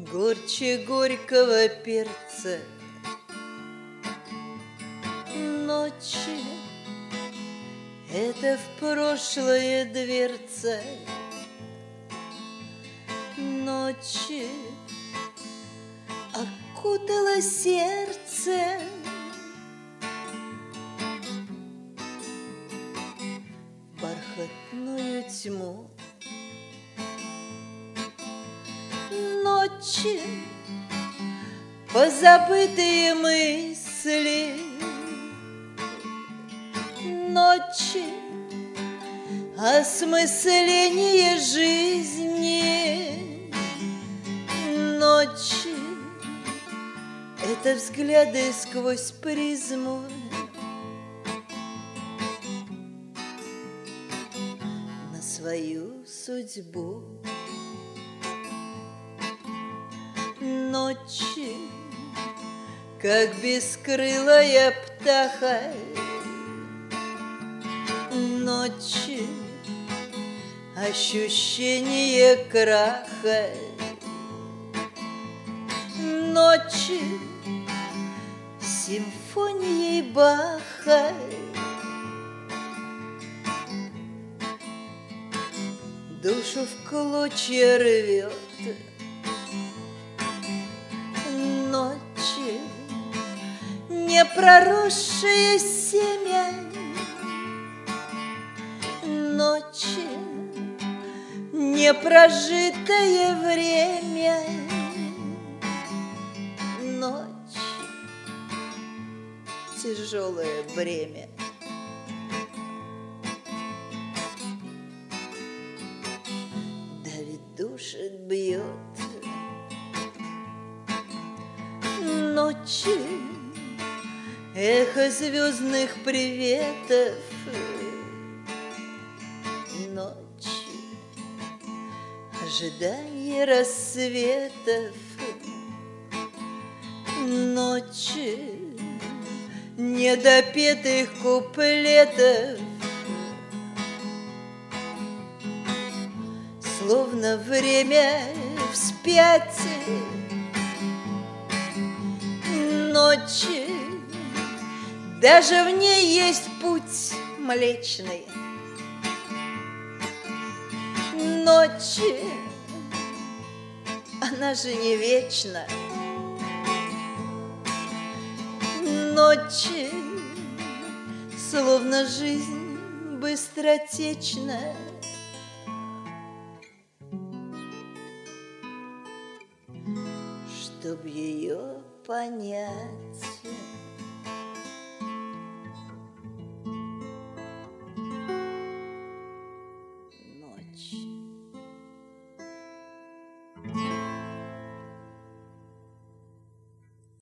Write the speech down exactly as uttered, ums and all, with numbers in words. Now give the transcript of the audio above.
горче горького перца. Ночи — это в прошлое дверца. Ночи окутало сердце. Бархатную тьму. Ночи позабытые мысли. Ночи осмысление жизни. Ночи — это взгляды сквозь призму. На свою судьбу. Ночи, как бескрылая птаха. Ночи, ощущение краха. Ночи, симфонией Баха. Душу в клочья рвет. Ночи, не проросшее семя. Ночи, не прожитое время. Ночи, тяжелое бремя. Давит, душит, бьет. Ночи, эхо звездных приветов. Ночи, ожидание рассветов. Ночи, недопетых куплетов. Словно время вспять. Ночи, даже в ней есть путь млечный. Ночи, она же не вечна. Ночи, словно жизнь быстротечна. Чтоб ее понять, ночь.